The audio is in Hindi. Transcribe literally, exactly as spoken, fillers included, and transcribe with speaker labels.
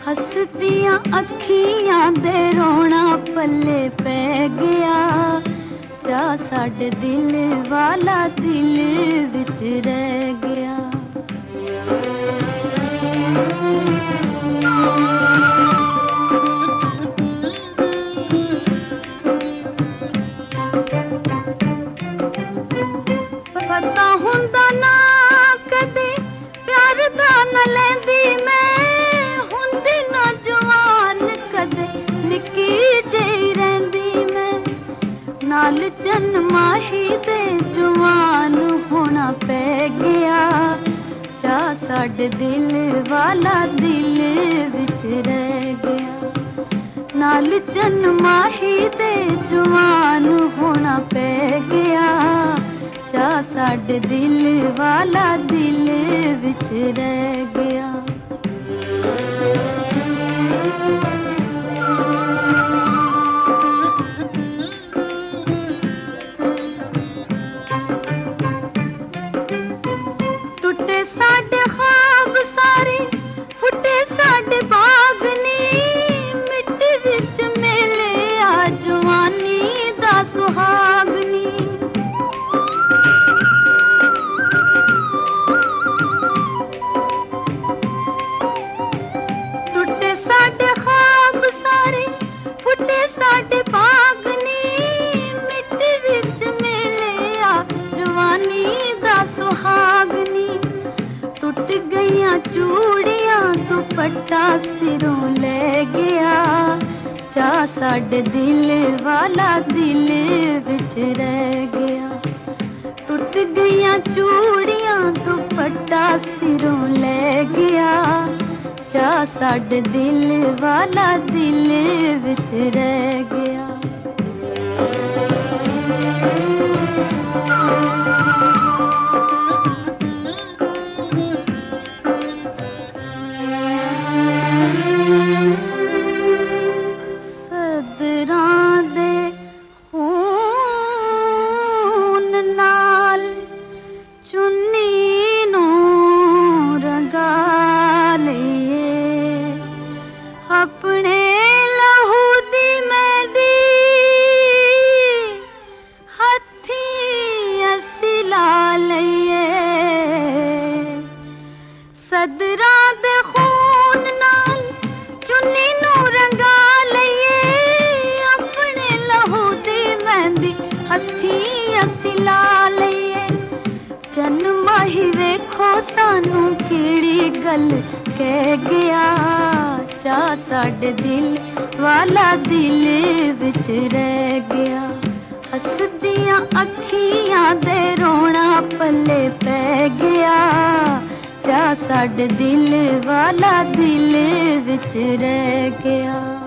Speaker 1: हसदियां अखियां दे रोना पल्ले पै गया। चा साडे दिल वाला दिल विच रह गया। पता हुंदा ना कदे प्यार दा न लैंदी मैं, हुंदी ना जवान कदे निक्की जेही रहिंदी मैं। नाल चन माही दे जवान होना पै गया। चा साडे दिल वाला दिल विच रह गया। नाल चन माही दे जवान होना पै गया। चा साडे दिल वाला दिल विच रह गया। टुटे साडे ख्वाब सारे, फुटे साडे बाग नी, मिट्टी विच मेले आ जवानी दा सुहाग नी। टुटे साडे ख्वाब सारे, फुटे साडे बाग नी, मिट्टी विच मेले आ जवानी दा सुहाग नी। टुट गईयां चूड़ियां दुपट्टा सिरों ले गया। चा साडे दिल वाला दिल विच रह गया। टुट गईयां चूड़ियां दुपट्टा सिरों ले गया। चा साडे दिल वाला दिल विच रह गया। सदरां दे खून नाल चुन्नी नूं रंगा लईए। अपने लहू दी मेहंदी हत्थीं असीं ला लईए। सदरां दे खून नाल चुन्नी नूं रंगा लईए। अपने लहू दी मेहंदी हत्थीं असीं ला लईए। चन माही वेखो सानू केड़ी गल कह गया। चा साडे दिल वाला दिल विच रह गया। हसदियां अखियां दे रोना पल्ले पै गया। चा साडे दिल वाला दिल विच रह गया।